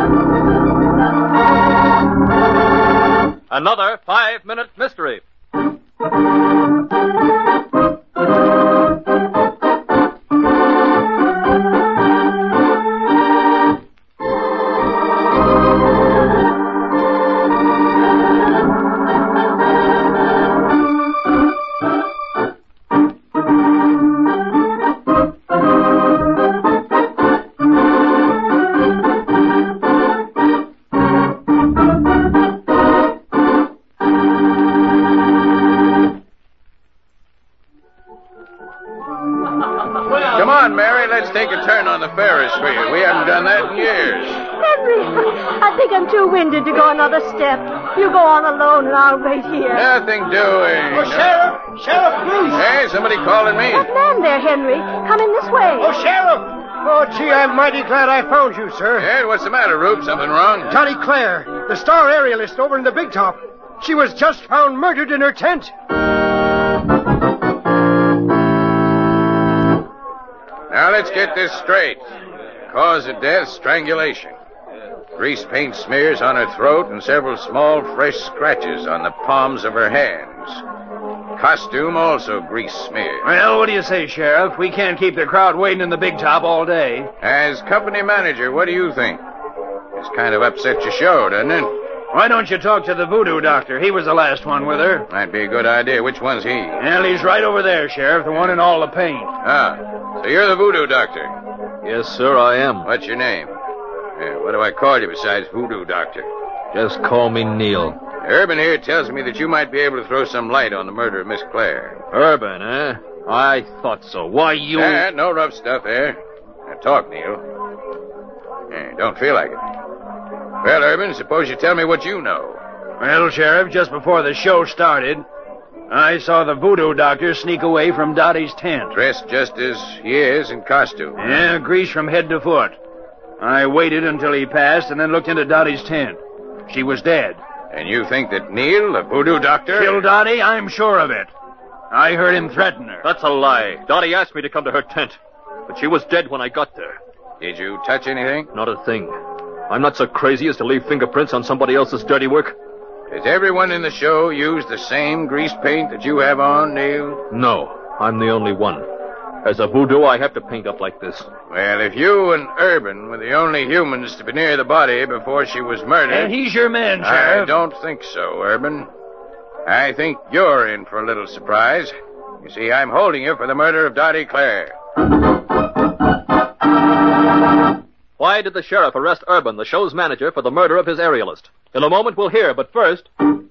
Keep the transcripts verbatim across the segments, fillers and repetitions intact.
Another five-minute mystery. Let's take a turn on the Ferris wheel. We haven't done that in years. Henry, I think I'm too winded to go another step. You go on alone and I'll wait here. Nothing doing. Oh, Sheriff! Sheriff Bruce! Hey, somebody calling me? That man there, Henry. Come in this way. Oh, Sheriff! Oh, gee, I'm mighty glad I found you, sir. Hey, what's the matter, Rube? Something wrong? Dottie Claire, the star aerialist over in the Big Top. She was just found murdered in her tent. Now, let's get this straight. Cause of death, strangulation. Grease paint smears on her throat and several small, fresh scratches on the palms of her hands. Costume also grease smeared. Well, what do you say, Sheriff? We can't keep the crowd waiting in the Big Top all day. As company manager, what do you think? This kind of upset your show, doesn't it? Why don't you talk to the voodoo doctor? He was the last one with her. Might be a good idea. Which one's he? Well, he's right over there, Sheriff, the one in all the paint. Ah, so you're the voodoo doctor? Yes, sir, I am. What's your name? Yeah, what do I call you besides voodoo doctor? Just call me Neil. Urban here tells me that you might be able to throw some light on the murder of Miss Claire. Urban, eh? I thought so. Why, you... Ah, no rough stuff there. Now talk, Neil. Yeah, don't feel like it. Well, Urban, suppose you tell me what you know. Well, Sheriff, just before the show started, I saw the voodoo doctor sneak away from Dottie's tent. Dressed just as he is in costume. Yeah, grease from head to foot. I waited until he passed and then looked into Dottie's tent. She was dead. And you think that Neil, the voodoo doctor... Killed Dottie? I'm sure of it. I heard him threaten her. That's a lie. Dottie asked me to come to her tent, but she was dead when I got there. Did you touch anything? Not a thing. I'm not so crazy as to leave fingerprints on somebody else's dirty work. Does everyone in the show use the same grease paint that you have on, Neil? No, I'm the only one. As a voodoo, I have to paint up like this. Well, if you and Urban were the only humans to be near the body before she was murdered... And he's your man, I Sheriff. don't think so, Urban. I think you're in for a little surprise. You see, I'm holding you for the murder of Dottie Claire. Why did the sheriff arrest Urban, the show's manager, for the murder of his aerialist? In a moment, we'll hear, but first...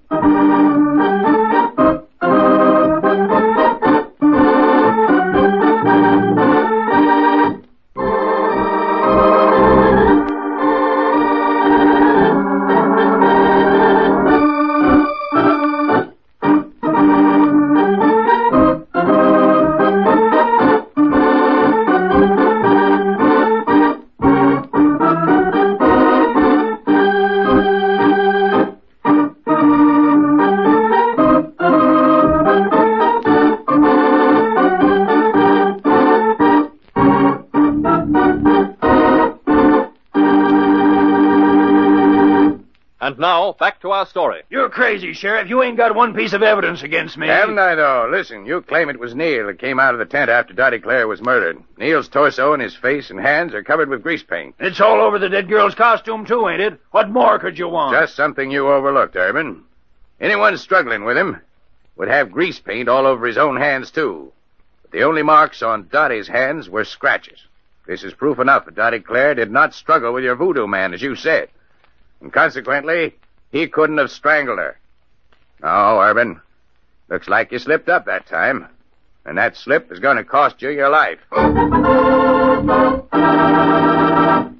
And now, back to our story. You're crazy, Sheriff. You ain't got one piece of evidence against me. Haven't I, though? Listen, you claim it was Neil that came out of the tent after Dottie Claire was murdered. Neil's torso and his face and hands are covered with grease paint. It's all over the dead girl's costume, too, ain't it? What more could you want? Just something you overlooked, Urban. Anyone struggling with him would have grease paint all over his own hands, too. But the only marks on Dottie's hands were scratches. This is proof enough that Dottie Claire did not struggle with your voodoo man, as you said. And consequently, he couldn't have strangled her. No, Urban. Looks like you slipped up that time. And that slip is going to cost you your life.